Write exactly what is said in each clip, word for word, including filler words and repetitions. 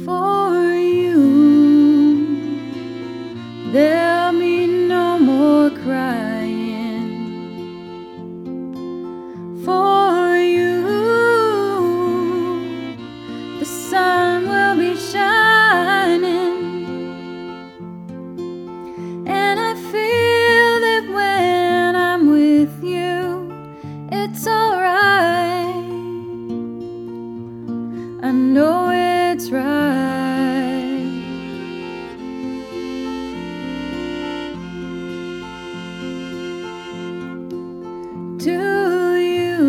For you, there'll be no more crying. For you, the sun will be shining. And I feel that when I'm with you, it's alright. I know it's right. To you,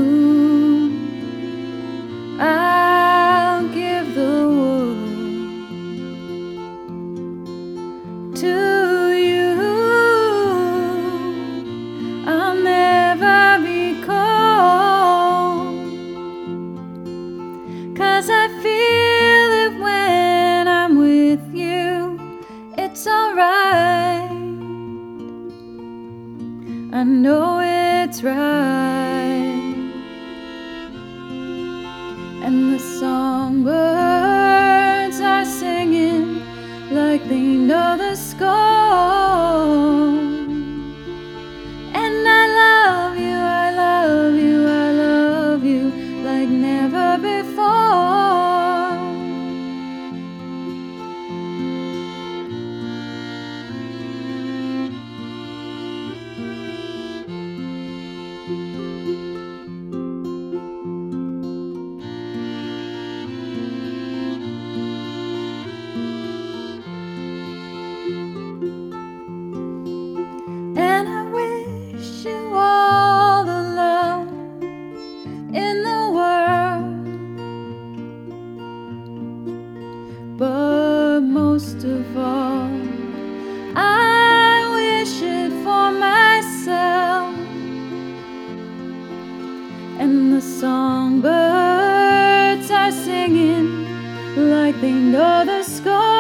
I'll give the world. To you, I'll never be cold. 'Cause I feel that when I'm with you, it's alright. I know it's right. And the songbirds are singing like they know the score. And I love you, I love you, I love you like never before. And I wish you all the love in the world, but most of all, I wish it for myself. And the songbirds are singing like they know the score.